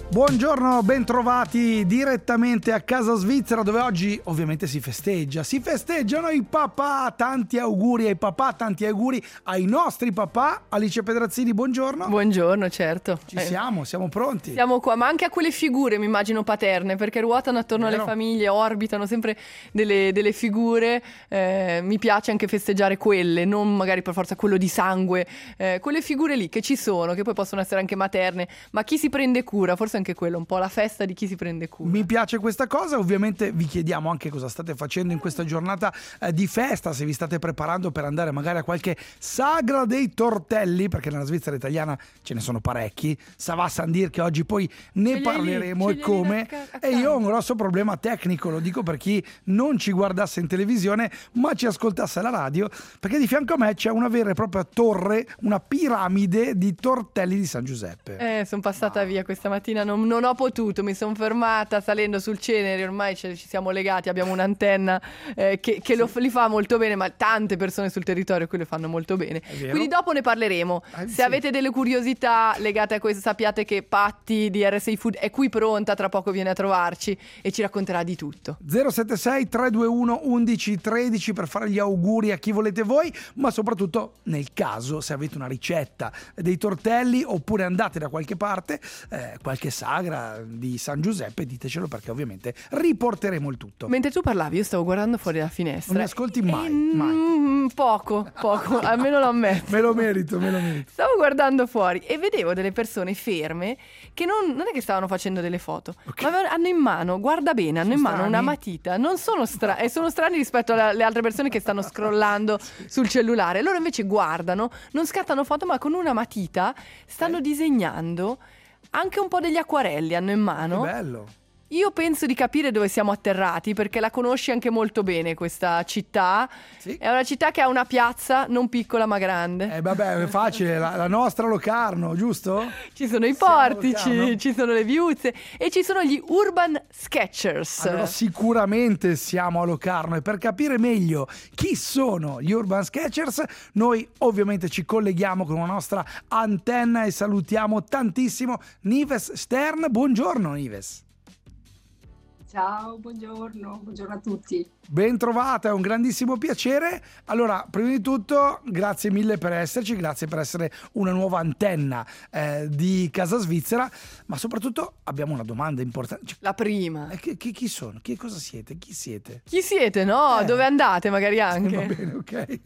Buongiorno, bentrovati direttamente a casa svizzera, dove oggi ovviamente si festeggiano i papà. Tanti auguri ai papà, tanti auguri ai nostri papà. Alice Pedrazzini, buongiorno. Buongiorno, certo. Ci siamo pronti. Siamo qua, ma anche a quelle figure, mi immagino, paterne, perché ruotano attorno alle famiglie, orbitano sempre delle figure. Mi piace anche festeggiare quelle, non magari per forza quello di sangue, quelle figure lì che ci sono, che poi possono essere anche materne, ma chi si prende cura, forse anche quello, un po' la festa di chi si prende cura. Mi piace questa cosa. Ovviamente vi chiediamo anche cosa state facendo in questa giornata di festa, se vi state preparando per andare magari a qualche sagra dei tortelli, perché nella Svizzera italiana ce ne sono parecchi. Ça va sans dire che oggi poi ne parleremo e come. E io ho un grosso problema tecnico, lo dico per chi non ci guardasse in televisione ma ci ascoltasse alla radio, perché di fianco a me c'è una vera e propria torre, una piramide di tortelli di San Giuseppe. Sono passata via questa mattina, non ho potuto, mi sono fermata salendo sul Cenere, ormai ci siamo legati, abbiamo un'antenna che li fa molto bene, ma tante persone sul territorio qui le fanno molto bene. Quindi dopo ne parleremo. Se avete delle curiosità legate a questo, sappiate che Patti di RSI Food è qui pronta, tra poco viene a trovarci e ci racconterà di tutto. 076 321 11 13 per fare gli auguri a chi volete voi, ma soprattutto nel caso se avete una ricetta dei tortelli oppure andate da qualche parte, qualche sagra di San Giuseppe, ditecelo, perché ovviamente riporteremo il tutto. Mentre tu parlavi io stavo guardando fuori dalla finestra. Non mi ascolti mai. Poco, almeno lo ammetto. Me lo merito. Stavo guardando fuori e vedevo delle persone ferme che non è che stavano facendo delle foto, okay, ma hanno in mano, guarda bene, hanno in mano una matita. Non sono e sono strani rispetto alle altre persone che stanno scrollando sul cellulare. Loro invece guardano, non scattano foto, ma con una matita stanno disegnando. Anche un po' degli acquarelli hanno in mano. Che bello. Io penso di capire dove siamo atterrati, perché la conosci anche molto bene questa città. Sì. È una città che ha una piazza non piccola ma grande. Vabbè, è facile, la nostra Locarno, giusto? Ci sono i portici, ci sono le viuzze e ci sono gli Urban Sketchers. Allora sicuramente siamo a Locarno, e per capire meglio chi sono gli Urban Sketchers noi ovviamente ci colleghiamo con la nostra antenna e salutiamo tantissimo Nives Stern. Buongiorno Nives. Ciao, buongiorno a tutti. Ben trovata, è un grandissimo piacere. Allora, prima di tutto, grazie mille per esserci, grazie per essere una nuova antenna di Casa Svizzera, ma soprattutto abbiamo una domanda importante. La prima. Chi sono? Cosa siete? Chi siete? Chi siete, no? Dove andate magari anche? Va bene, ok.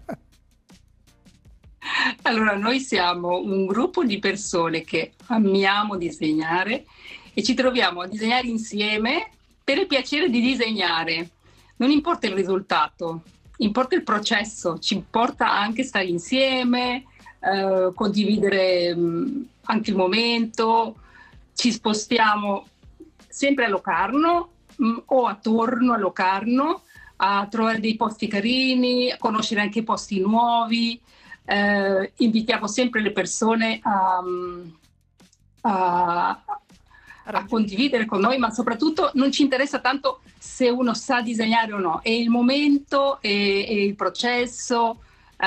Allora, noi siamo un gruppo di persone che amiamo disegnare e ci troviamo a disegnare insieme per il piacere di disegnare. Non importa il risultato, importa il processo, ci importa anche stare insieme, condividere anche il momento. Ci spostiamo sempre a Locarno o attorno a Locarno a trovare dei posti carini, a conoscere anche posti nuovi. Invitiamo sempre le persone a condividere con noi, ma soprattutto non ci interessa tanto se uno sa disegnare o no, è il momento e il processo.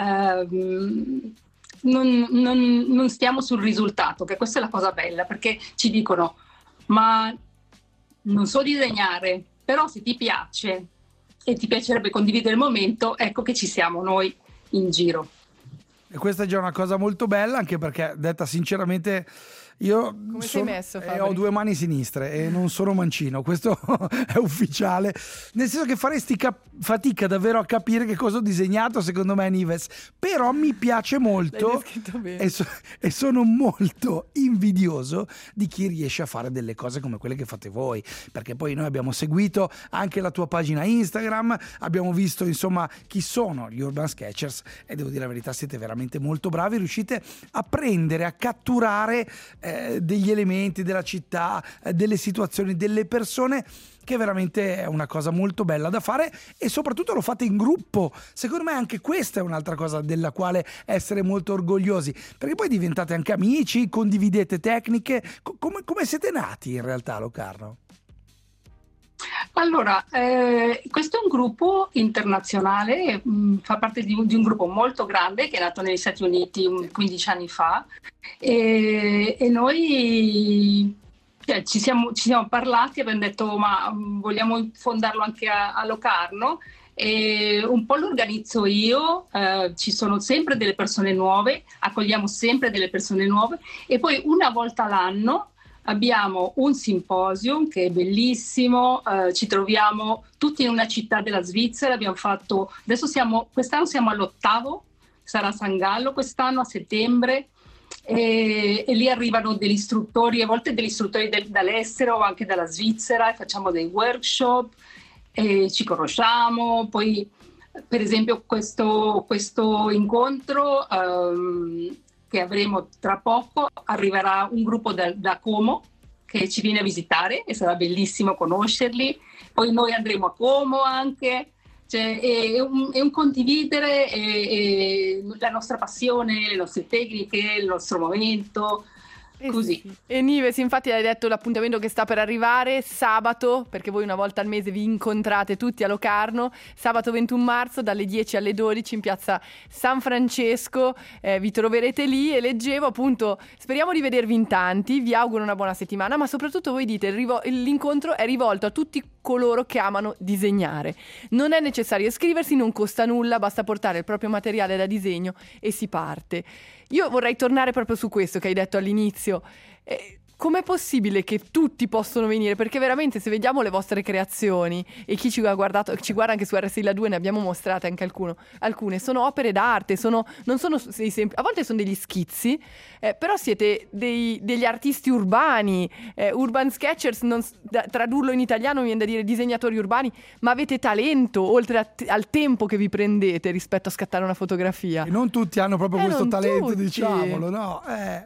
Non stiamo sul risultato, che questa è la cosa bella, perché ci dicono ma non so disegnare, però se ti piace e ti piacerebbe condividere il momento, ecco che ci siamo noi in giro. E questa è già una cosa molto bella, anche perché, detta sinceramente, io sei messo, ho due mani sinistre e non sono mancino, questo è ufficiale, nel senso che faresti fatica davvero a capire che cosa ho disegnato, secondo me, Nives, però mi piace molto e sono molto invidioso di chi riesce a fare delle cose come quelle che fate voi, perché poi noi abbiamo seguito anche la tua pagina Instagram, abbiamo visto insomma chi sono gli Urban Sketchers e devo dire la verità, siete veramente molto bravi, riuscite a prendere, a catturare degli elementi della città, delle situazioni, delle persone, che veramente è una cosa molto bella da fare, e soprattutto lo fate in gruppo. Secondo me anche questa è un'altra cosa della quale essere molto orgogliosi, perché poi diventate anche amici, condividete tecniche. Come siete nati in realtà a Locarno? Allora, questo è un gruppo internazionale, fa parte di un gruppo molto grande che è nato negli Stati Uniti 15 anni fa, e noi ci siamo parlati e abbiamo detto ma vogliamo fondarlo anche a Locarno, e un po' lo organizzo io, ci sono sempre delle persone nuove, accogliamo sempre delle persone nuove, e poi una volta l'anno abbiamo un simposium che è bellissimo, ci troviamo tutti in una città della Svizzera, quest'anno siamo all'8º, sarà San Gallo quest'anno a settembre, e lì arrivano degli istruttori, a volte degli istruttori dall'estero o anche dalla Svizzera, e facciamo dei workshop e ci conosciamo. Poi per esempio questo incontro che avremo tra poco, arriverà un gruppo da Como che ci viene a visitare e sarà bellissimo conoscerli, poi noi andremo a Como anche. Cioè, è un condividere la nostra passione, le nostre tecniche, il nostro momento, così. Sì. E Nives, infatti hai detto l'appuntamento che sta per arrivare sabato, perché voi una volta al mese vi incontrate tutti a Locarno, sabato 21 marzo dalle 10 alle 12 in piazza San Francesco, vi troverete lì, e leggevo appunto, speriamo di vedervi in tanti, vi auguro una buona settimana, ma soprattutto voi dite l'incontro è rivolto a tutti coloro che amano disegnare. Non è necessario iscriversi, non costa nulla, basta portare il proprio materiale da disegno e si parte. Io vorrei tornare proprio su questo che hai detto all'inizio. Com'è possibile che tutti possono venire? Perché veramente, se vediamo le vostre creazioni, e chi ci guarda anche su RSI 2, ne abbiamo mostrate anche alcune, sono opere d'arte, non sono a volte sono degli schizzi, però siete degli artisti urbani, urban sketchers, tradurlo in italiano mi viene da dire disegnatori urbani, ma avete talento, oltre al tempo che vi prendete rispetto a scattare una fotografia. E non tutti hanno proprio questo talento, tutti. diciamolo, no?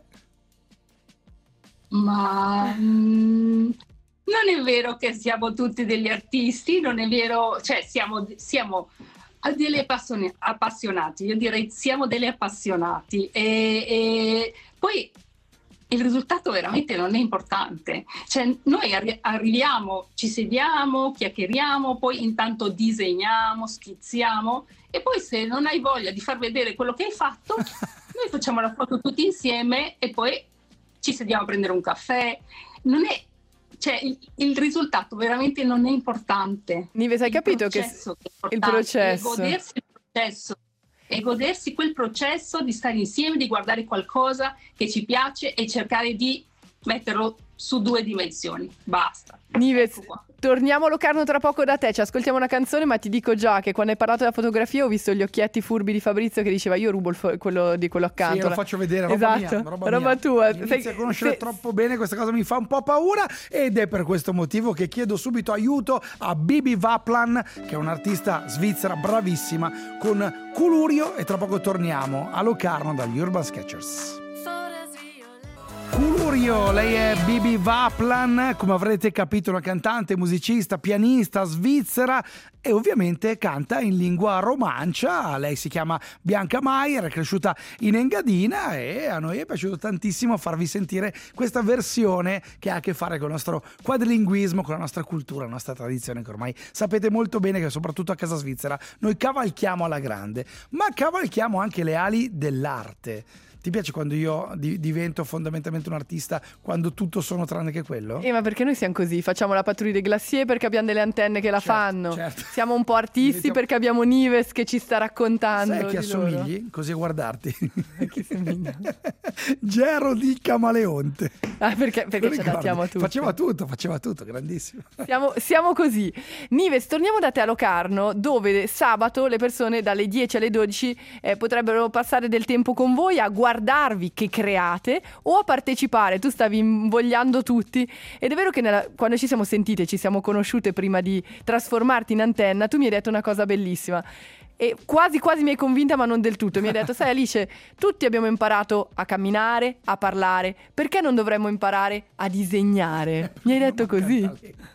Ma non è vero che siamo tutti degli artisti, non è vero, cioè siamo delle appassionati, io direi siamo delle appassionati, e poi il risultato veramente non è importante, cioè noi arriviamo, ci sediamo, chiacchieriamo, poi intanto disegniamo, schizziamo, e poi se non hai voglia di far vedere quello che hai fatto, noi facciamo la foto tutti insieme e poi ci sediamo a prendere un caffè. Non è, cioè, il risultato veramente non è importante. Nives, hai capito che il processo. Godersi il processo e godersi quel processo di stare insieme, di guardare qualcosa che ci piace e cercare di metterlo su 2 dimensioni. Basta. Nives, ecco, torniamo a Locarno tra poco da te, ci ascoltiamo una canzone, ma ti dico già che quando hai parlato della fotografia ho visto gli occhietti furbi di Fabrizio che diceva io rubo quello accanto. Sì, lo faccio vedere, roba esatto, mia, roba tua. Inizio a conoscere troppo bene, questa cosa mi fa un po' paura, ed è per questo motivo che chiedo subito aiuto a Bibi Vaplan, che è un'artista svizzera bravissima, con Colurio, e tra poco torniamo a Locarno dagli Urban Sketchers. Colurio, lei è Bibi Vaplan, come avrete capito una cantante, musicista, pianista svizzera, e ovviamente canta in lingua romancia. Lei si chiama Bianca Maier, è cresciuta in Engadina, e a noi è piaciuto tantissimo farvi sentire questa versione che ha a che fare con il nostro quadrilinguismo, con la nostra cultura, la nostra tradizione, che ormai sapete molto bene che soprattutto a casa svizzera noi cavalchiamo alla grande, ma cavalchiamo anche le ali dell'arte. Ti piace quando io divento fondamentalmente un artista, quando tutto sono tranne che quello? Ma perché noi siamo così, facciamo la patrouille des glaciers perché abbiamo delle antenne che la fanno, certo. Siamo un po' artisti perché abbiamo Nives che ci sta raccontando. Sai chi assomigli? Loro. Così a guardarti. Chi assomiglia? Gero di Camaleonte. Perché ci adattiamo a tutto. Faceva tutto, grandissimo. Siamo così. Nives, torniamo da te a Locarno, dove sabato le persone dalle 10 alle 12 potrebbero passare del tempo con voi a guardarvi che create o a partecipare. Tu stavi invogliando tutti, ed è vero che quando ci siamo sentite, ci siamo conosciute prima di trasformarti in antenna, tu mi hai detto una cosa bellissima e quasi mi hai convinta, ma non del tutto. Mi hai detto: sai Alice, tutti abbiamo imparato a camminare, a parlare, perché non dovremmo imparare a disegnare? Mi hai detto così.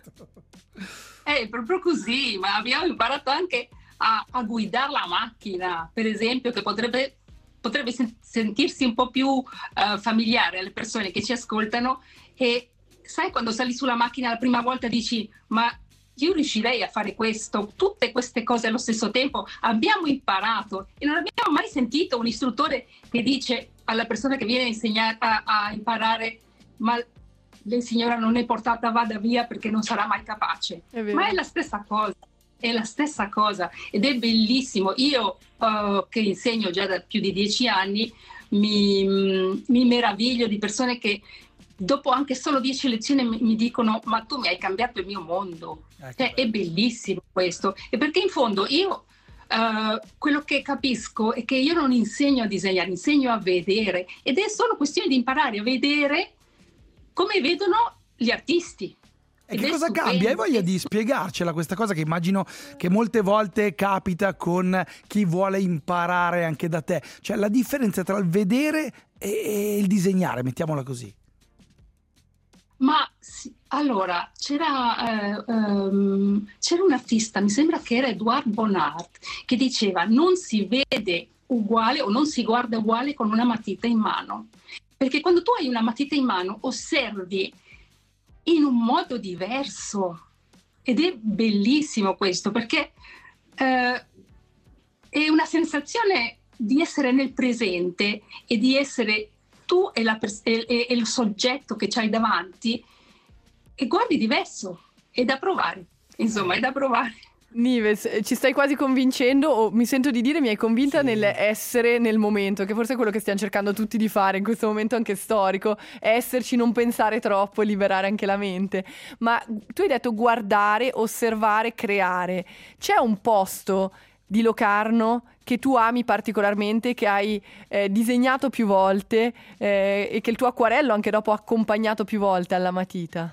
È proprio così, ma abbiamo imparato anche a guidare la macchina, per esempio, che potrebbe sentirsi un po' più familiare alle persone che ci ascoltano. E sai, quando sali sulla macchina la prima volta dici: ma io riuscirei a fare tutte queste cose allo stesso tempo? Abbiamo imparato, e non abbiamo mai sentito un istruttore che dice alla persona che viene a insegnare a imparare: ma lei signora non è portata, vada via perché non sarà mai capace. Ma è la stessa cosa, è la stessa cosa ed è bellissimo. Io che insegno già da più di 10 anni mi meraviglio di persone che dopo anche solo 10 lezioni mi dicono ma tu mi hai cambiato il mio mondo. Cioè, è bellissimo questo, e perché in fondo io quello che capisco è che io non insegno a disegnare, insegno a vedere, ed è solo questione di imparare a vedere come vedono gli artisti. E che cosa cambia? Hai voglia di spiegarcela questa cosa che immagino che molte volte capita con chi vuole imparare anche da te, cioè la differenza tra il vedere e il disegnare, mettiamola così. Ma sì, allora c'era un artista, mi sembra che era Edouard Bonnard, che diceva non si vede uguale o non si guarda uguale con una matita in mano, perché quando tu hai una matita in mano osservi in un modo diverso, ed è bellissimo questo, perché è una sensazione di essere nel presente e di essere tu e il soggetto che c'hai davanti, e guardi diverso, è da provare, insomma, è da provare. Nives, ci stai quasi convincendo, o mi sento di dire mi hai convinta nell'essere nel momento, che forse è quello che stiamo cercando tutti di fare in questo momento anche storico, esserci, non pensare troppo, liberare anche la mente. Ma tu hai detto guardare, osservare, creare. C'è un posto di Locarno che tu ami particolarmente, che hai disegnato più volte e che il tuo acquarello anche dopo ha accompagnato più volte alla matita?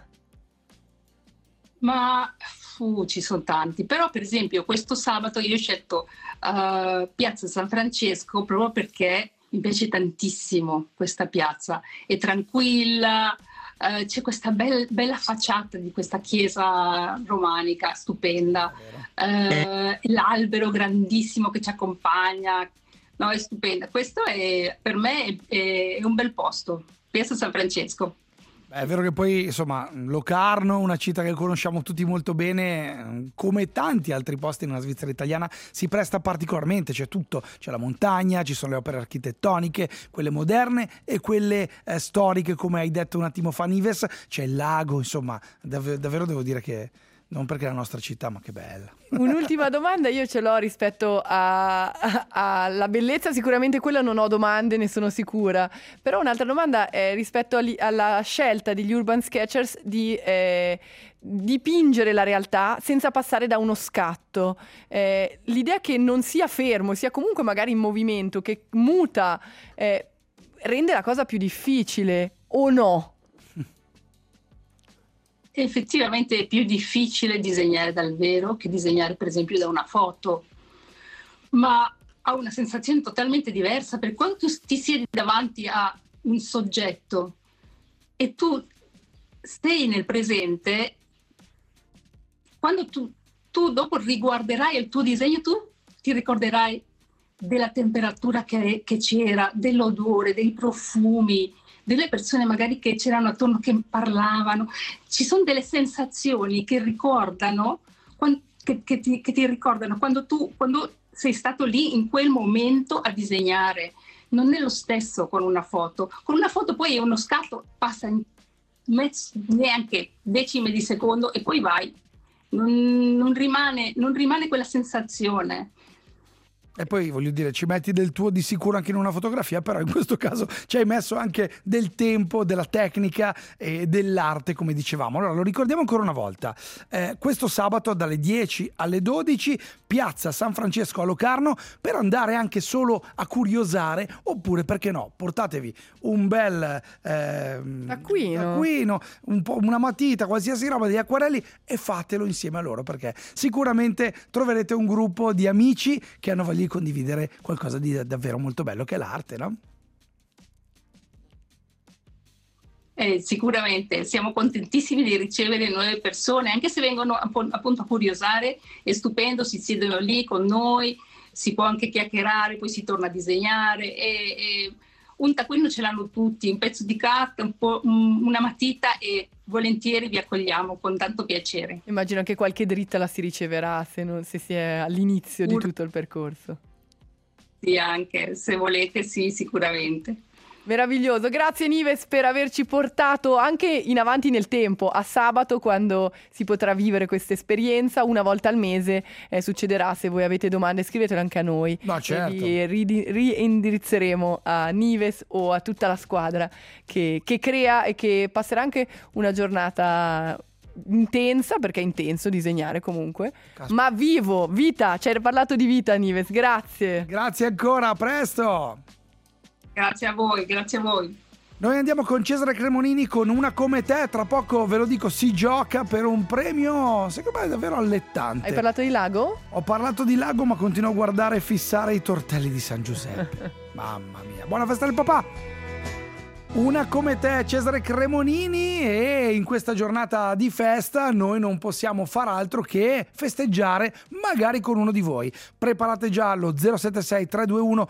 Ma ci sono tanti, però per esempio questo sabato io ho scelto Piazza San Francesco proprio perché mi piace tantissimo questa piazza, è tranquilla, c'è questa bella facciata di questa chiesa romanica stupenda, l'albero grandissimo che ci accompagna, no, è stupenda. Questo per me è un bel posto, Piazza San Francesco. È vero che poi, insomma, Locarno, una città che conosciamo tutti molto bene, come tanti altri posti nella Svizzera italiana, si presta particolarmente, c'è tutto, c'è la montagna, ci sono le opere architettoniche, quelle moderne e quelle storiche, come hai detto un attimo fa Nives, c'è il lago, insomma, davvero devo dire che non perché è la nostra città, ma che bella. Un'ultima domanda io ce l'ho rispetto alla bellezza, sicuramente quella non ho domande, ne sono sicura, però un'altra domanda è rispetto alla scelta degli Urban Sketchers di dipingere la realtà senza passare da uno scatto, l'idea che non sia fermo, sia comunque magari in movimento, che muta, rende la cosa più difficile, o no? Effettivamente è più difficile disegnare dal vero che disegnare per esempio da una foto, ma ha una sensazione totalmente diversa, perché quando tu ti siedi davanti a un soggetto e tu sei nel presente, quando tu dopo riguarderai il tuo disegno, tu ti ricorderai della temperatura che c'era, dell'odore, dei profumi, delle persone magari che c'erano attorno che parlavano. Ci sono delle sensazioni che ricordano, che ti ricordano quando sei stato lì in quel momento a disegnare. Non è lo stesso con una foto. Con una foto poi uno scatto passa in neanche decimi di secondo e poi vai. Non rimane quella sensazione. E poi voglio dire, ci metti del tuo di sicuro anche in una fotografia, però in questo caso ci hai messo anche del tempo, della tecnica e dell'arte, come dicevamo. Allora lo ricordiamo ancora una volta, questo sabato dalle 10 alle 12 Piazza San Francesco a Locarno, per andare anche solo a curiosare, oppure perché no, portatevi un bel acquino, una matita, qualsiasi roba, degli acquarelli, e fatelo insieme a loro, perché sicuramente troverete un gruppo di amici che hanno voglia di condividere qualcosa di davvero molto bello, che è l'arte, no? Sicuramente siamo contentissimi di ricevere nuove persone, anche se vengono appunto a curiosare. È stupendo, si siedono lì con noi, si può anche chiacchierare, poi si torna a disegnare, e un taccuino ce l'hanno tutti, un pezzo di carta, una matita, e volentieri vi accogliamo con tanto piacere. Immagino che qualche dritta la si riceverà se si è all'inizio di tutto il percorso. Sì, anche se volete, sì, sicuramente. Meraviglioso, grazie Nives per averci portato anche in avanti nel tempo, a sabato, quando si potrà vivere questa esperienza una volta al mese. Succederà. Se voi avete domande scrivetele anche a noi. No, certo. E vi reindirizzeremo a Nives o a tutta la squadra che crea e che passerà anche una giornata intensa, perché è intenso disegnare comunque. Ma vita, ci hai parlato di vita, Nives, grazie ancora, a presto. Grazie a voi. Noi andiamo con Cesare Cremonini con Una come te. Tra poco, ve lo dico, si gioca per un premio, secondo me davvero allettante. Hai parlato di lago? Ho parlato di lago, ma continuo a guardare e fissare i tortelli di San Giuseppe. Mamma mia, buona festa del papà. Una come te, Cesare Cremonini, e in questa giornata di festa noi non possiamo far altro che festeggiare magari con uno di voi. Preparate già allo 076 321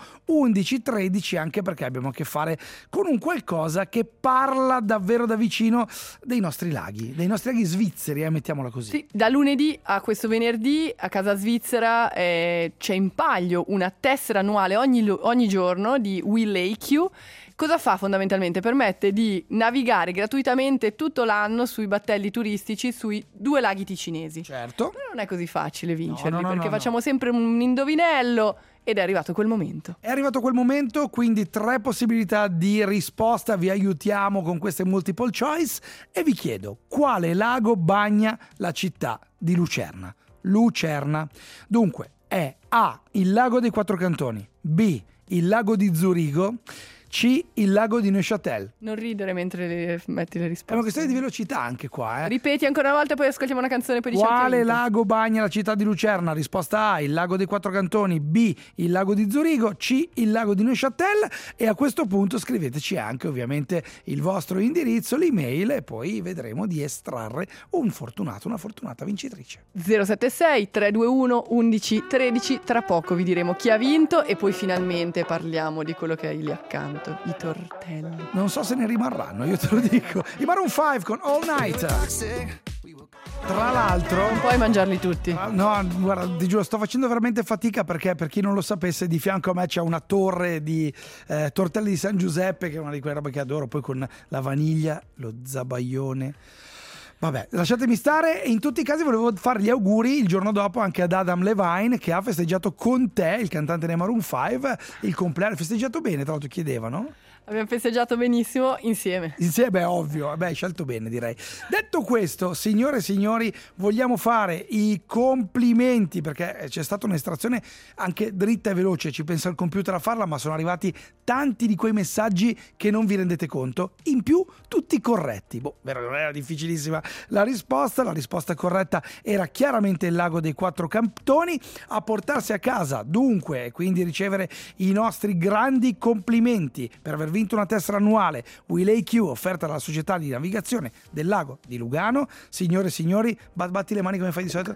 1113, anche perché abbiamo a che fare con un qualcosa che parla davvero da vicino dei nostri laghi svizzeri, mettiamola così. Sì, da lunedì a questo venerdì a Casa Svizzera c'è in palio una tessera annuale ogni giorno di We Lake You. Cosa fa fondamentalmente? Permette di navigare gratuitamente tutto l'anno sui battelli turistici sui 2 laghi ticinesi. Certo. Però non è così facile vincerli, no, perché facciamo sempre un indovinello ed è arrivato quel momento. È arrivato quel momento, quindi 3 possibilità di risposta, vi aiutiamo con queste multiple choice e vi chiedo: quale lago bagna la città di Lucerna? Lucerna. Dunque, è A, il lago dei 4 cantoni, B, il lago di Zurigo, C, il lago di Neuchâtel. Non ridere mentre metti le risposte. È una questione di velocità anche qua, Ripeti ancora una volta e poi ascoltiamo una canzone per Quale lago bagna la città di Lucerna? Risposta A, il lago dei 4 cantoni, B, il lago di Zurigo, C, il lago di Neuchâtel. E a questo punto scriveteci anche ovviamente il vostro indirizzo, l'email, e poi vedremo di estrarre un fortunato, una fortunata vincitrice. 076 321 1113. Tra poco vi diremo chi ha vinto e poi finalmente parliamo di quello che hai lì accanto, i tortelli. Non so se ne rimarranno, io te lo dico. I Maroon 5 con All Night. Tra l'altro, non puoi mangiarli tutti. No, guarda, ti giuro, sto facendo veramente fatica perché, per chi non lo sapesse, di fianco a me c'è una torre di tortelli di San Giuseppe, che è una di quelle robe che adoro, poi con la vaniglia, lo zabaione. Vabbè, lasciatemi stare. In tutti i casi volevo fare gli auguri il giorno dopo anche ad Adam Levine, che ha festeggiato con te, il cantante dei Maroon 5, il compleanno. Festeggiato bene, tra l'altro chiedevano. Abbiamo festeggiato benissimo insieme. Beh, ovvio, hai scelto bene, direi. Detto questo, signore e signori, vogliamo fare i complimenti, perché c'è stata un'estrazione anche dritta e veloce, ci pensa il computer a farla, ma sono arrivati tanti di quei messaggi che non vi rendete conto, in più tutti corretti. Era difficilissima la risposta corretta era chiaramente il lago dei 4 cantoni. A portarsi a casa dunque, quindi ricevere i nostri grandi complimenti per aver vinto una tessera annuale We Lake You offerta dalla società di navigazione del lago di Lugano. Signore e signori, batti le mani come fai di solito.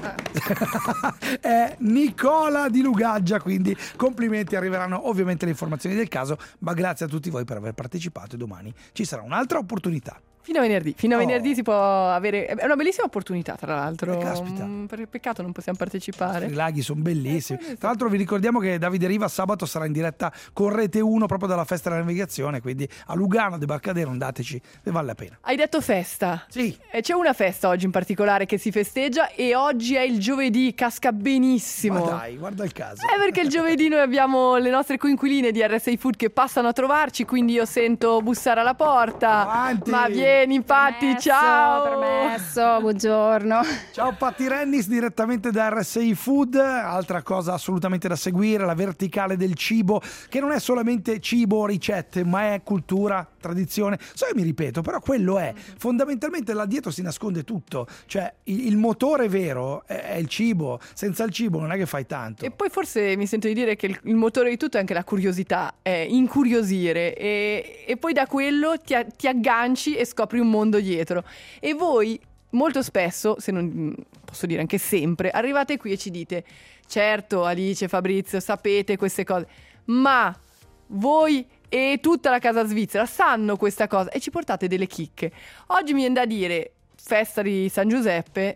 È Nicola di Lugaggia, quindi complimenti. Arriveranno ovviamente le informazioni del caso, ma grazie a tutti voi per aver partecipato e domani ci sarà un'altra opportunità. Fino a venerdì si può avere. È una bellissima opportunità, tra l'altro. Caspita. Peccato non possiamo partecipare. I laghi sono bellissimi. Tra l'altro vi ricordiamo che Davide Riva sabato sarà in diretta con Rete 1 proprio dalla festa della navigazione, quindi a Lugano, Debarcadero, andateci, ne vale la pena. Hai detto festa? Sì. E c'è una festa oggi in particolare che si festeggia e oggi è il giovedì, casca benissimo. Ma dai, guarda il caso. Perché il giovedì noi abbiamo le nostre coinquiline di RSA Food che passano a trovarci, quindi io sento bussare alla porta. Avanti. Ma vieni, Patti, Permesso, ciao. Permesso, buongiorno. Ciao Patti Rennis, direttamente da RSI Food. Altra cosa assolutamente da seguire, la verticale del cibo, che non è solamente cibo, ricette, ma è cultura, tradizione. So che mi ripeto, però quello è. Fondamentalmente là dietro si nasconde tutto. Cioè il motore vero è il cibo. Senza il cibo non è che fai tanto. E poi forse mi sento di dire che il motore di tutto è anche la curiosità, è incuriosire e poi da quello ti agganci e scopri un mondo dietro. E voi molto spesso, se non posso dire anche sempre, arrivate qui e ci dite: certo Alice, Fabrizio, sapete queste cose, ma voi e tutta la Casa Svizzera sanno questa cosa, e ci portate delle chicche. Oggi mi viene da dire festa di San Giuseppe,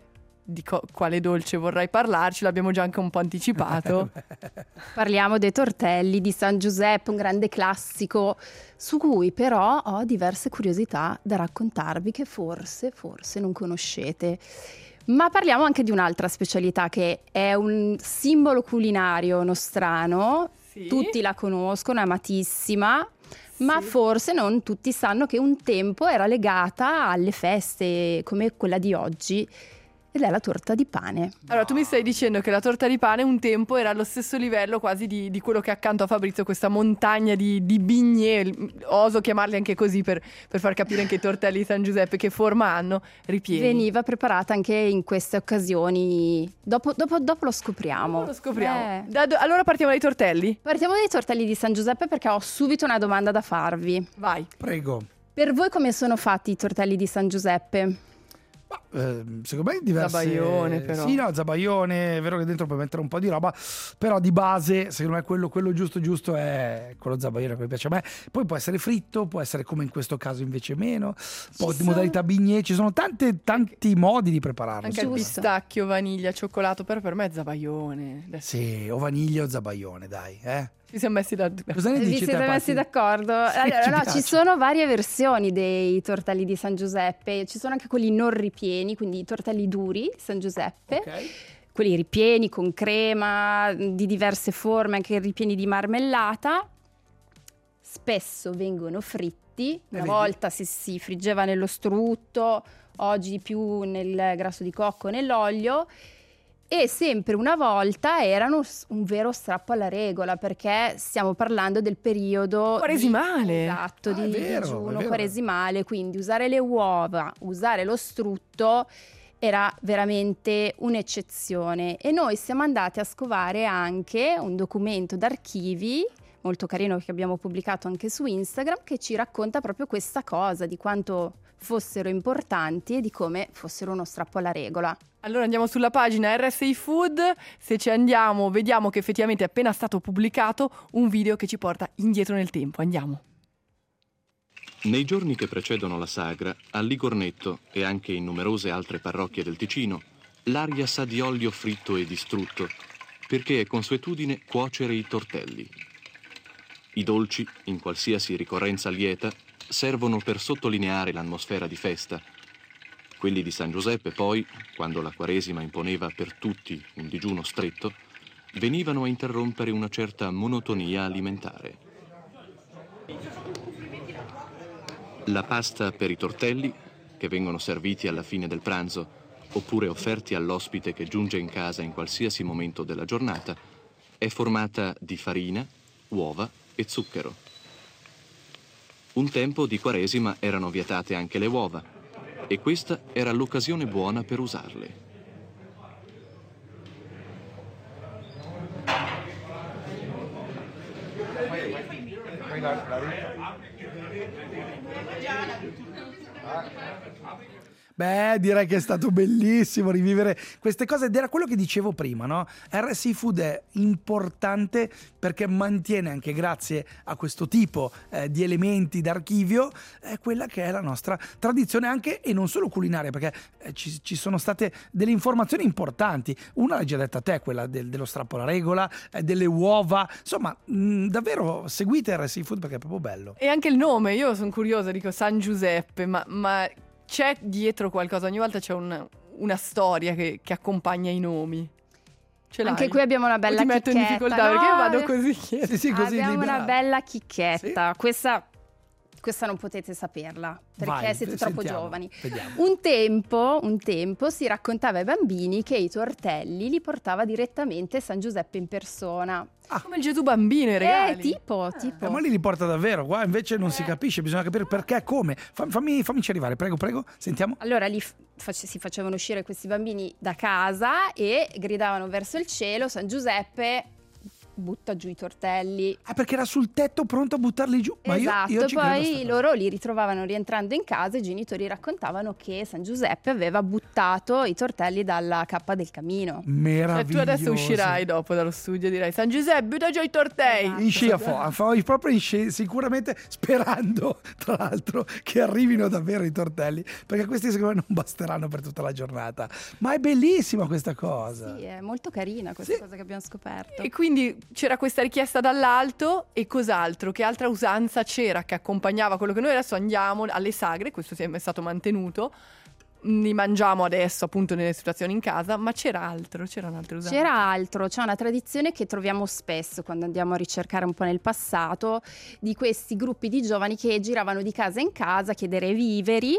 quale dolce vorrai parlarci, l'abbiamo già anche un po' anticipato. Parliamo dei tortelli di San Giuseppe, un grande classico su cui però ho diverse curiosità da raccontarvi che forse non conoscete. Ma parliamo anche di un'altra specialità che è un simbolo culinario nostrano, Sì. Tutti la conoscono, è amatissima, ma forse non tutti sanno che un tempo era legata alle feste come quella di oggi. Ed è la torta di pane. Allora, tu mi stai dicendo che la torta di pane un tempo era allo stesso livello quasi di quello che accanto a Fabrizio, questa montagna di bignè, oso chiamarli anche così per far capire anche i tortelli di San Giuseppe che forma hanno, ripieni. Veniva preparata anche in queste occasioni. Dopo lo scopriamo. Lo scopriamo. Allora partiamo dai tortelli? Partiamo dai tortelli di San Giuseppe perché ho subito una domanda da farvi. Vai. Prego. Per voi come sono fatti i tortelli di San Giuseppe? Secondo me diverse. Zabaione, però. Sì, no, zabaione, è vero che dentro puoi mettere un po' di roba, però di base secondo me quello giusto è quello zabaione che mi piace a me. Poi può essere fritto, può essere come in questo caso invece meno, poi di modalità bignè, ci sono tanti modi di prepararlo. Anche il pistacchio, vaniglia, cioccolato, però per me è zabaione. Adesso. Sì, o vaniglia o zabaione, dai, Ci siamo messi Cosa ne Vi dici siete te, messi Patti? d'accordo? Allora, ci no, piace. ci sono varie versioni dei tortelli di San Giuseppe. Ci sono anche quelli non ripieni, quindi i tortelli duri di San Giuseppe. Ok. Quelli ripieni con crema di diverse forme, anche ripieni di marmellata. Spesso vengono fritti. Una vedi? volta si friggeva nello strutto, oggi più nel grasso di cocco, nell'olio. E sempre una volta erano un vero strappo alla regola, perché stiamo parlando del periodo Quaresimale. Esatto, Ah, è di vero, è digiuno vero. quaresimale, quindi usare le uova, usare lo strutto era veramente un'eccezione. E noi siamo andati a scovare anche un documento d'archivi molto carino che abbiamo pubblicato anche su Instagram, che ci racconta proprio questa cosa, di quanto fossero importanti e di come fossero uno strappo alla regola. Allora andiamo sulla pagina RSI Food, se ci andiamo vediamo che effettivamente è appena stato pubblicato un video che ci porta indietro nel tempo. Andiamo. Nei giorni che precedono la sagra, a Ligornetto e anche in numerose altre parrocchie del Ticino, l'aria sa di olio fritto e distrutto, perché è consuetudine cuocere i tortelli. I dolci, in qualsiasi ricorrenza lieta, servono per sottolineare l'atmosfera di festa. Quelli di San Giuseppe poi, quando la Quaresima imponeva per tutti un digiuno stretto, venivano a interrompere una certa monotonia alimentare. La pasta per i tortelli, che vengono serviti alla fine del pranzo, oppure offerti all'ospite che giunge in casa in qualsiasi momento della giornata, è formata di farina, uova e zucchero. Un tempo di Quaresima erano vietate anche le uova, e questa era l'occasione buona per usarle. Beh, direi che è stato bellissimo rivivere queste cose ed era quello che dicevo prima, no? RSI Food è importante perché mantiene, anche grazie a questo tipo di elementi d'archivio, quella che è la nostra tradizione anche e non solo culinaria, perché ci sono state delle informazioni importanti. Una l'hai già detta te, quella dello strappo alla regola, delle uova, insomma davvero seguite RSI Food perché è proprio bello. E anche il nome, io sono curiosa, dico San Giuseppe, ma c'è dietro qualcosa? Ogni volta c'è una storia che accompagna i nomi. Ce l'hai? Anche qui abbiamo una bella ti metto chicchetta. in difficoltà No, perché io vado così. Sì, così abbiamo libera. una bella chicchetta. Sì? Questa non potete saperla perché Vai, siete troppo sentiamo, giovani. vediamo. Un tempo si raccontava ai bambini che i tortelli li portava direttamente San Giuseppe in persona. Come il Gesù bambino, i regali. Tipo. Ma lì li porta davvero, qua invece non si capisce, bisogna capire perché, come. Fammici arrivare, prego, sentiamo. Allora lì si facevano uscire questi bambini da casa e gridavano verso il cielo: San Giuseppe, butta giù i tortelli. Perché era sul tetto pronto a buttarli giù. Ma Esatto, io ci credo a sta poi cosa. loro li ritrovavano rientrando in casa, i genitori raccontavano che San Giuseppe aveva buttato i tortelli dalla cappa del camino. E Meraviglioso. tu adesso uscirai dopo dallo studio e dirai: San Giuseppe, butta giù i tortelli. In scia proprio in scia, sicuramente sperando tra l'altro che arrivino davvero i tortelli, perché questi secondo me non basteranno per tutta la giornata. Ma è bellissima questa cosa. Sì, è molto carina questa cosa che abbiamo scoperto. E quindi c'era questa richiesta dall'alto, e cos'altro? Che altra usanza c'era che accompagnava quello che noi adesso andiamo alle sagre? Questo è stato mantenuto. Li mangiamo adesso appunto nelle situazioni in casa, ma c'era altre usanze. C'è una tradizione che troviamo spesso quando andiamo a ricercare un po' nel passato, di questi gruppi di giovani che giravano di casa in casa a chiedere viveri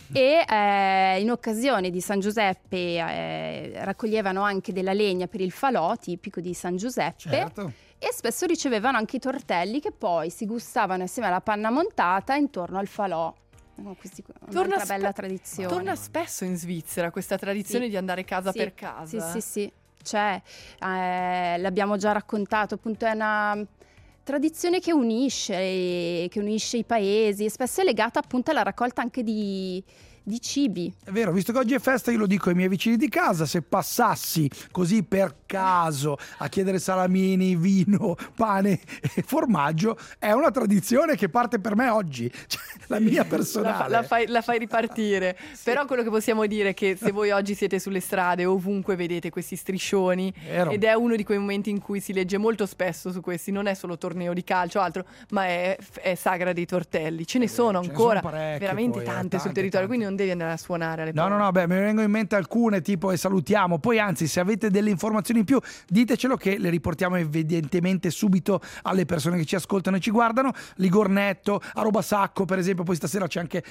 e in occasione di San Giuseppe raccoglievano anche della legna per il falò tipico di San Giuseppe. Certo. E spesso ricevevano anche i tortelli che poi si gustavano assieme alla panna montata intorno al falò. Un'altra bella tradizione. Torna spesso in Svizzera questa tradizione di andare casa per casa. Sì. C'è, l'abbiamo già raccontato, appunto è una tradizione che unisce i paesi e spesso è legata appunto alla raccolta anche di cibi. È vero, visto che oggi è festa, io lo dico ai miei vicini di casa: se passassi così per caso a chiedere salamini, vino, pane e formaggio, è una tradizione che parte per me oggi, cioè, la mia personale. La fai ripartire. Sì. Però quello che possiamo dire è che se voi oggi siete sulle strade, ovunque vedete questi striscioni, ed è uno di quei momenti in cui si legge molto spesso su questi, non è solo torneo di calcio o altro, ma è sagra dei tortelli. Ce ne sono ancora veramente tante sul territorio, quindi non devi andare a suonare alle porte. No, me ne vengono in mente alcune, tipo, e salutiamo. Poi anzi, se avete delle informazioni in più, ditecelo che le riportiamo evidentemente subito alle persone che ci ascoltano e ci guardano. Ligornetto, a Robasacco per esempio, poi stasera c'è anche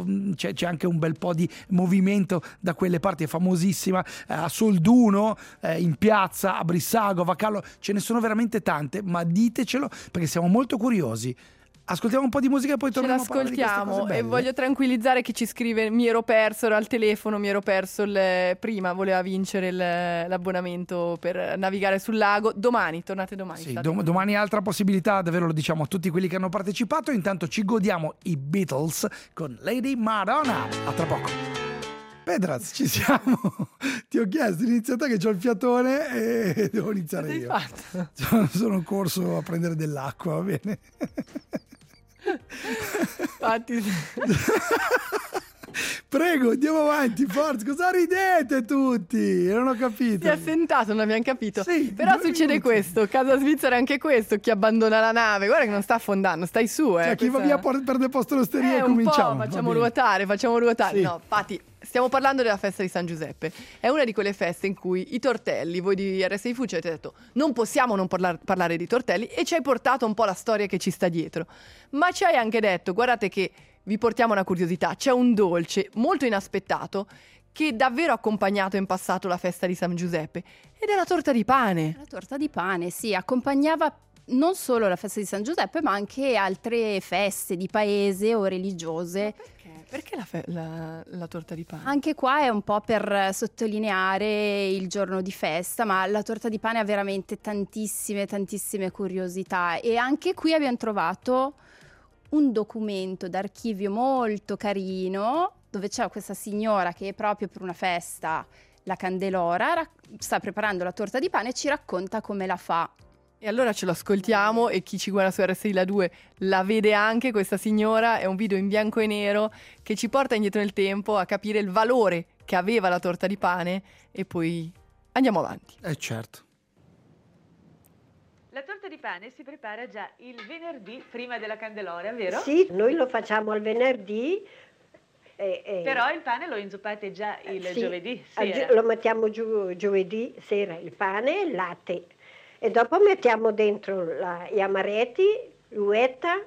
un bel po' di movimento da quelle parti, è famosissima, a Solduno, in piazza, a Brissago, a Vacallo, ce ne sono veramente tante, ma ditecelo perché siamo molto curiosi. Ascoltiamo un po' di musica e poi torniamo a parlare di queste cose l'ascoltiamo belle. E voglio tranquillizzare chi ci scrive: mi ero perso, ero al telefono, mi ero perso prima voleva vincere l'abbonamento per navigare sul lago. Tornate domani. Sì, domani altra possibilità, davvero, lo diciamo a tutti quelli che hanno partecipato. Intanto ci godiamo i Beatles con Lady Madonna. A tra poco. Pedraz, ci siamo. Ti ho chiesto, inizia te che c'ho il fiatone e devo iniziare io. Cosa hai fatto? Sono corso a prendere dell'acqua, va bene? Infatti. Prego, andiamo avanti, forza. Cosa ridete tutti? Non ho capito. Si è assentato, non abbiamo capito. Sì, però succede questo, casa svizzera è anche questo, chi abbandona la nave, guarda che non sta affondando, stai su. Cioè, chi va via perde posto all'osteria e cominciamo. Facciamo ruotare. Sì. No, infatti, stiamo parlando della festa di San Giuseppe. È una di quelle feste in cui i tortelli, voi di RSI Food ci avete detto non possiamo non parlare di tortelli, e ci hai portato un po' la storia che ci sta dietro. Ma ci hai anche detto, guardate che vi portiamo una curiosità, c'è un dolce molto inaspettato che davvero ha accompagnato in passato la festa di San Giuseppe, ed è la torta di pane. La torta di pane, sì, accompagnava non solo la festa di San Giuseppe, ma anche altre feste di paese o religiose. Perché la torta di pane? Anche qua è un po' per sottolineare il giorno di festa, ma la torta di pane ha veramente tantissime curiosità, e anche qui abbiamo trovato un documento d'archivio molto carino dove c'è questa signora che proprio per una festa, la Candelora, sta preparando la torta di pane e ci racconta come la fa. E allora ce lo ascoltiamo, e chi ci guarda su RSI La 2 la vede anche questa signora. È un video in bianco e nero che ci porta indietro nel tempo a capire il valore che aveva la torta di pane, e poi andiamo avanti. Certo. La torta di pane si prepara già il venerdì prima della Candelora, vero? Sì, noi lo facciamo al venerdì. Però il pane lo inzuppate già il giovedì sera. Lo mettiamo giù giovedì sera, il pane e il latte. E dopo mettiamo dentro gli amaretti, l'uetta,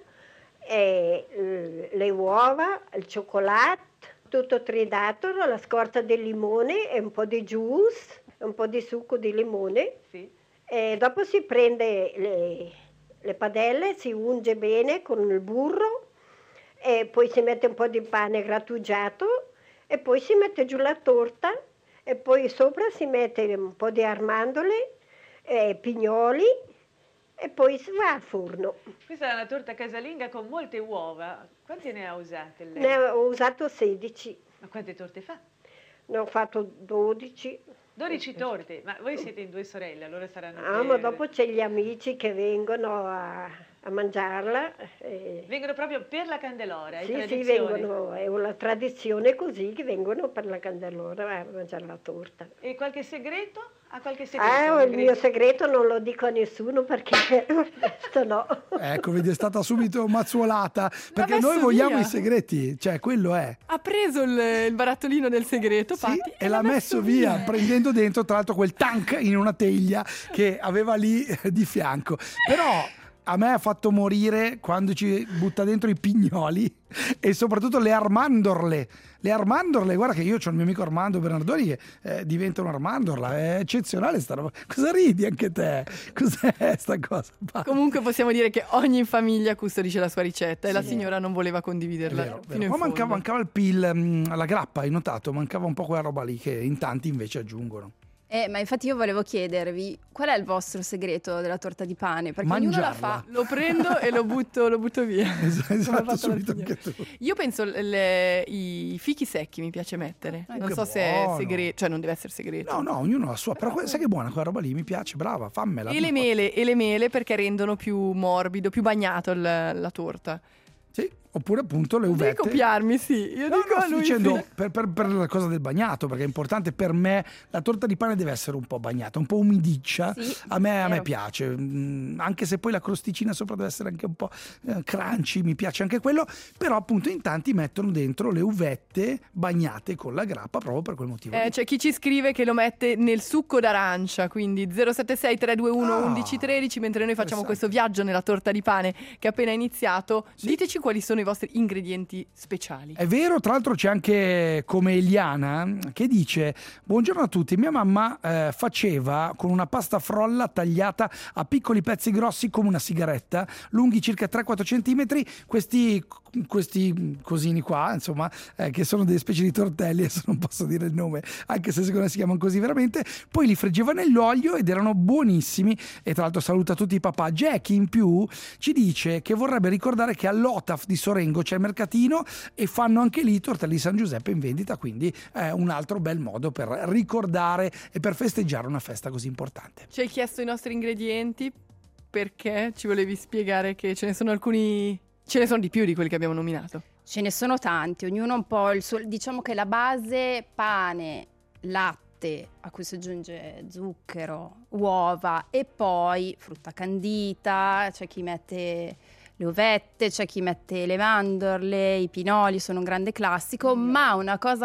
le uova, il cioccolato, tutto tridato, la scorza del limone e un po' di juice, un po' di succo di limone. Sì. E dopo si prende le padelle, si unge bene con il burro, e poi si mette un po' di pane grattugiato, e poi si mette giù la torta, e poi sopra si mette un po' di armandole, pignoli, e poi si va al forno. Questa è una torta casalinga con molte uova. Quante ne ha usate lei? Ne ho usato 16. Ma quante torte fa? Ne ho fatto 12. 12 torte, ma voi siete in 2 sorelle, allora saranno... Ma dopo c'è gli amici che vengono a mangiarla. Vengono proprio per la Candelora? Sì, vengono, è una tradizione così che vengono per la Candelora a mangiare la torta. E qualche segreto? Ha qualche segreto? Il mio segreto non lo dico a nessuno perché questo no. Ecco, vedi, è stata subito mazzuolata, perché noi vogliamo i segreti, cioè quello è. Ha preso il barattolino del segreto, sì, e l'ha messo via, prendendo dentro tra l'altro quel tank in una teglia che aveva lì di fianco. Però a me ha fatto morire quando ci butta dentro i pignoli e soprattutto le armandorle. Le armandorle, guarda che io ho il mio amico Armando Bernardoni che diventa un'armandorla, è eccezionale sta roba. Cosa ridi anche te? Cos'è sta cosa? Comunque possiamo dire che ogni famiglia custodisce la sua ricetta e la signora non voleva condividerla. Vero. Ma mancava il PIL, la grappa, hai notato? Mancava un po' quella roba lì che in tanti invece aggiungono. Ma infatti io volevo chiedervi qual è il vostro segreto della torta di pane, perché mangiarla. Ognuno la fa. Lo prendo e lo butto via. Esatto, subito anche tu. Io penso i fichi secchi mi piace mettere. Non so se è segreto, cioè non deve essere segreto. No, ognuno ha la sua. Però sai che buona quella roba lì, mi piace, brava, fammela. E le mele perché rendono più morbido, più bagnato la torta. Sì, oppure appunto le uvette. Devi copiarmi, sì. Io dico a lui dicendo per la cosa del bagnato, perché è importante per me, la torta di pane deve essere un po' bagnata, un po' umidiccia. Sì, a me piace, anche se poi la crosticina sopra deve essere anche un po' crunchy, mi piace anche quello, però appunto in tanti mettono dentro le uvette bagnate con la grappa proprio per quel motivo. C'è chi ci scrive che lo mette nel succo d'arancia, quindi 076 321 1113, mentre noi facciamo questo viaggio nella torta di pane che è appena iniziato. Sì. Diteci quali sono i vostri ingredienti speciali. È vero, tra l'altro c'è anche come Eliana che dice: buongiorno a tutti, mia mamma faceva con una pasta frolla tagliata a piccoli pezzi grossi come una sigaretta, lunghi circa 3-4 centimetri, questi cosini qua, insomma, che sono delle specie di tortelli, adesso non posso dire il nome, anche se secondo me si chiamano così veramente, poi li friggeva nell'olio ed erano buonissimi. E tra l'altro saluta tutti i papà. Jackie in più ci dice che vorrebbe ricordare che all'Otaf di Sorengo c'è il mercatino e fanno anche lì i tortelli San Giuseppe in vendita, quindi è un altro bel modo per ricordare e per festeggiare una festa così importante. Ci hai chiesto i nostri ingredienti perché ci volevi spiegare che ce ne sono alcuni, ce ne sono di più di quelli che abbiamo nominato. Ce ne sono tanti, ognuno un po' il suo. Diciamo che la base: pane, latte, a cui si aggiunge zucchero, uova e poi frutta candita, c'è chi mette le uvette, c'è chi mette le mandorle, i pinoli sono un grande classico, ma una cosa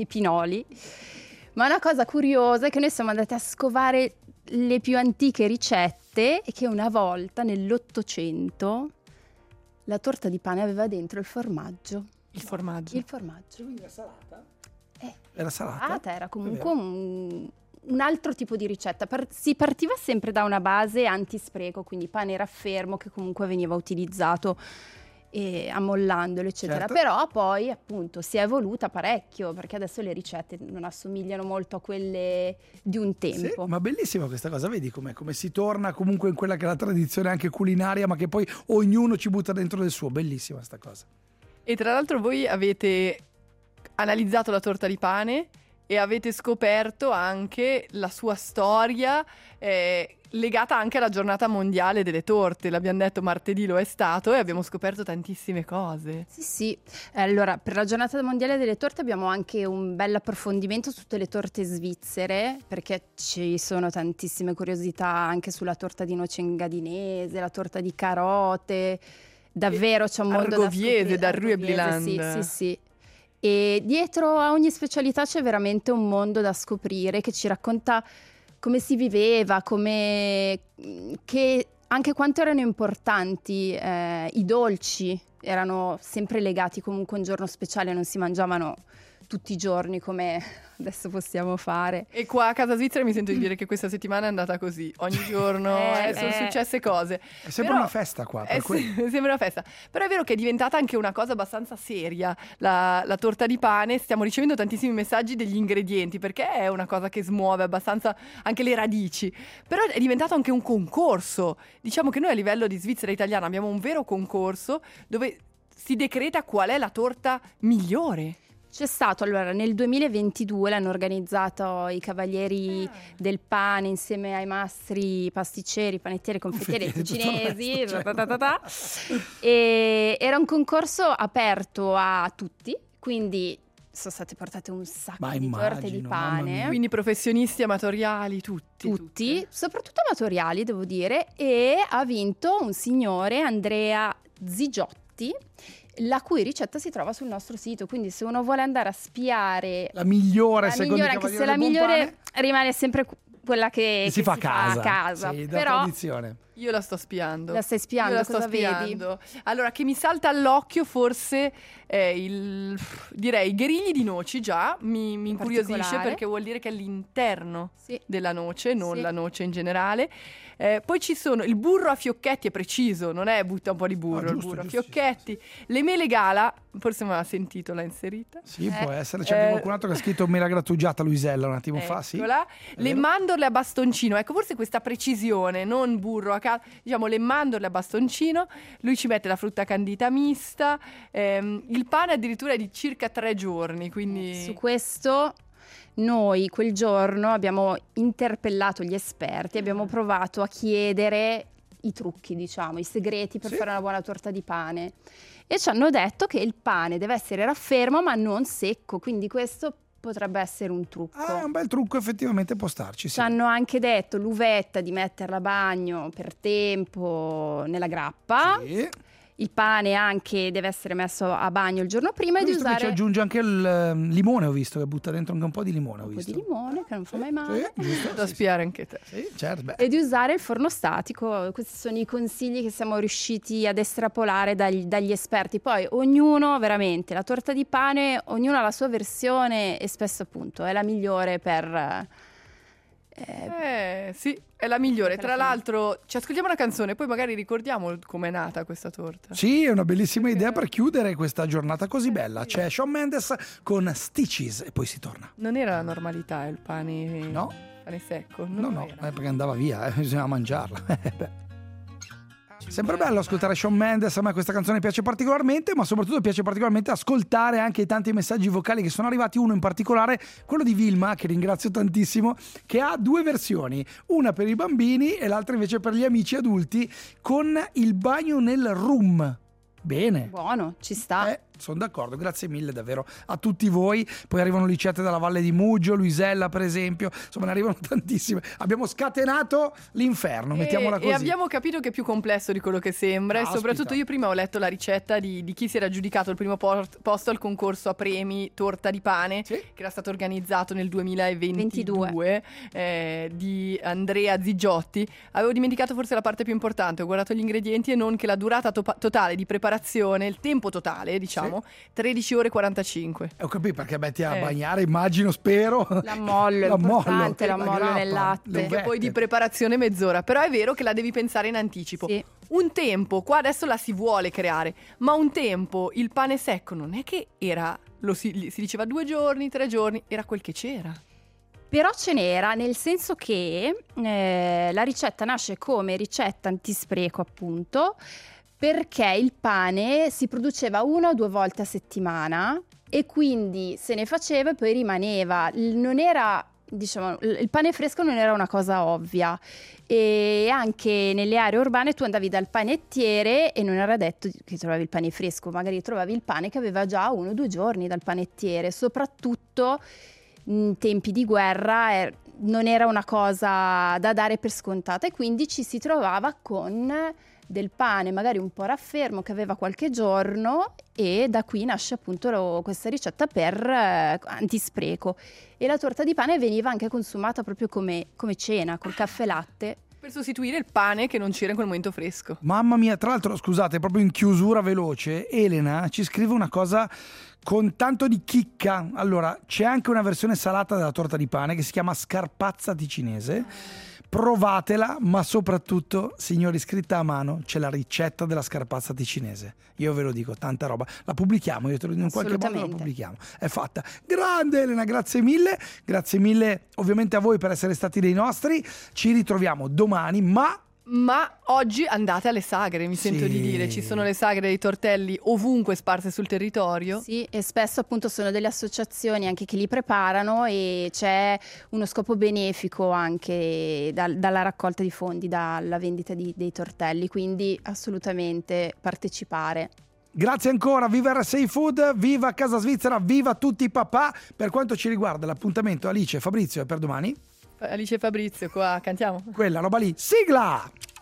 curiosa è che noi siamo andati a scovare le più antiche ricette e che una volta nell'800 la torta di pane aveva dentro il formaggio. Il formaggio. Quindi era salata? Era salata? Era comunque un altro tipo di ricetta. Si partiva sempre da una base antispreco, quindi pane raffermo che comunque veniva utilizzato ammollandolo, eccetera. Certo. Però poi appunto si è evoluta parecchio, perché adesso le ricette non assomigliano molto a quelle di un tempo. Sì, ma bellissima questa cosa, vedi come si torna comunque in quella che è la tradizione anche culinaria, ma che poi ognuno ci butta dentro del suo. Bellissima sta cosa. E tra l'altro voi avete analizzato la torta di pane e avete scoperto anche la sua storia legata anche alla giornata mondiale delle torte. L'abbiamo detto, martedì lo è stato e abbiamo scoperto tantissime cose. Sì. Allora, per la giornata mondiale delle torte abbiamo anche un bel approfondimento su tutte le torte svizzere, perché ci sono tantissime curiosità anche sulla torta di noce ingadinese, la torta di carote. Davvero c'è un mondo Argoviese, da Rue Bliland. Sì. E dietro a ogni specialità c'è veramente un mondo da scoprire che ci racconta come si viveva, che anche quanto erano importanti i dolci, erano sempre legati comunque a un giorno speciale, non si mangiavano tutti i giorni come adesso possiamo fare. E qua a Casa Svizzera mi sento di dire che questa settimana è andata così, ogni giorno sono successe cose. È sempre una festa qua, per sembra una festa, però è vero che è diventata anche una cosa abbastanza seria la torta di pane. Stiamo ricevendo tantissimi messaggi degli ingredienti, perché è una cosa che smuove abbastanza anche le radici, però è diventato anche un concorso. Diciamo che noi a livello di Svizzera italiana abbiamo un vero concorso dove si decreta qual è la torta migliore. C'è stato, allora, nel 2022 l'hanno organizzato i Cavalieri del Pane insieme ai mastri pasticceri, panettieri, confettieri cinesi, e era un concorso aperto a tutti, quindi sono state portate un sacco di torte di pane. Quindi professionisti, amatoriali, tutti, soprattutto amatoriali devo dire, e ha vinto un signore, Andrea Zigiotti, la cui ricetta si trova sul nostro sito, quindi se uno vuole andare a spiare la migliore, anche se la migliore rimane sempre quella che si fa a casa. Sì, però tradizione. Io la sto spiando. La stai spiando? Io la cosa sto spiando. Vedi? Allora, che mi salta all'occhio forse direi i grigli di noci. Già mi incuriosisce, perché vuol dire che è all'interno della noce, non la noce in generale. Poi ci sono il burro a fiocchetti, è preciso, non è butta un po' di burro, il burro a fiocchetti. Le mele gala, forse me l'ha sentito, l'ha inserita. Sì, può essere. C'è qualcun altro che ha scritto mela grattugiata, Luisella, un attimo fa, sì. Le mandorle a bastoncino, ecco, forse questa precisione, non burro a diciamo le mandorle a bastoncino. Lui ci mette la frutta candita mista, il pane addirittura è di circa 3 giorni, quindi su questo noi quel giorno abbiamo interpellato gli esperti, abbiamo provato a chiedere i trucchi, diciamo, i segreti per fare una buona torta di pane, e ci hanno detto che il pane deve essere raffermo ma non secco, quindi questo potrebbe essere un trucco. È un bel trucco, effettivamente può starci. Ci hanno anche detto l'uvetta di metterla a bagno per tempo nella grappa. Sì. Il pane anche deve essere messo a bagno il giorno prima, e di usare. Che ci aggiunge anche il limone, ho visto che butta dentro anche un po' di limone. Un po' di limone che non fa mai male. Giusto, da spiare anche te. Sì, certo. E di usare il forno statico. Questi sono i consigli che siamo riusciti ad estrapolare dagli esperti. Poi ognuno, veramente, la torta di pane, ognuno ha la sua versione, e spesso appunto è la migliore per. Sì, è la migliore. Tra l'altro ci ascoltiamo una canzone, poi magari ricordiamo com'è nata questa torta. Sì, è una bellissima idea per chiudere questa giornata così bella. C'è Shawn Mendes con Stitches e poi si torna. Non era la normalità il pane, no? Pane secco? No, perché andava via, bisognava mangiarla. Sempre bello ascoltare Shawn Mendes, a me questa canzone piace particolarmente, ma soprattutto piace particolarmente ascoltare anche i tanti messaggi vocali che sono arrivati, uno in particolare, quello di Vilma, che ringrazio tantissimo, che ha 2 versioni, una per i bambini e l'altra invece per gli amici adulti, con il bagno nel rum. Bene. Buono, ci sta. Sono d'accordo, grazie mille davvero a tutti voi. Poi arrivano ricette dalla Valle di Muggio, Luisella per esempio, insomma ne arrivano tantissime. Abbiamo scatenato l'inferno, mettiamola così. E abbiamo capito che è più complesso di quello che sembra. E soprattutto io prima ho letto la ricetta di chi si era aggiudicato il primo posto al concorso a premi torta di pane, che era stato organizzato nel 2022 di Andrea Zigiotti. Avevo dimenticato forse la parte più importante, ho guardato gli ingredienti e non che la durata totale di preparazione, il tempo totale diciamo, 13 ore e 45. Ho capito, perché metti a bagnare, immagino, spero. L'ammollo, l'importante, l'ammollo nel latte. E poi di preparazione mezz'ora. Però è vero che la devi pensare in anticipo. Sì. Un tempo, qua adesso la si vuole creare, ma un tempo il pane secco non è che era, si diceva 2 giorni, 3 giorni, era quel che c'era. Però ce n'era, nel senso che la ricetta nasce come ricetta antispreco, appunto, perché il pane si produceva 1 o 2 volte a settimana e quindi se ne faceva e poi rimaneva. Non era, diciamo, il pane fresco non era una cosa ovvia, e anche nelle aree urbane tu andavi dal panettiere e non era detto che trovavi il pane fresco, magari trovavi il pane che aveva già 1 o 2 giorni dal panettiere. Soprattutto in tempi di guerra non era una cosa da dare per scontata, e quindi ci si trovava con del pane magari un po' raffermo che aveva qualche giorno, e da qui nasce appunto questa ricetta per antispreco. E la torta di pane veniva anche consumata proprio come cena, col caffè latte. Per sostituire il pane che non c'era in quel momento fresco. Mamma mia, tra l'altro, scusate, proprio in chiusura veloce, Elena ci scrive una cosa con tanto di chicca. Allora, c'è anche una versione salata della torta di pane che si chiama scarpazza ticinese. Provatela, ma soprattutto, signori, scritta a mano, c'è la ricetta della scarpazza ticinese. Io ve lo dico, tanta roba. La pubblichiamo, io te lo dico, in qualche modo la pubblichiamo. È fatta. Grande Elena, grazie mille. Grazie mille ovviamente a voi per essere stati dei nostri. Ci ritroviamo domani, ma oggi andate alle sagre, mi sento di dire. Ci sono le sagre dei tortelli ovunque sparse sul territorio. Sì, e spesso appunto sono delle associazioni anche che li preparano e c'è uno scopo benefico anche dalla raccolta di fondi, dalla vendita dei tortelli, quindi assolutamente partecipare. Grazie ancora, viva RSI Food, viva Casa Svizzera, viva tutti i papà. Per quanto ci riguarda l'appuntamento Alice e Fabrizio è per domani. Alice e Fabrizio, qua cantiamo. Quella roba lì, sigla!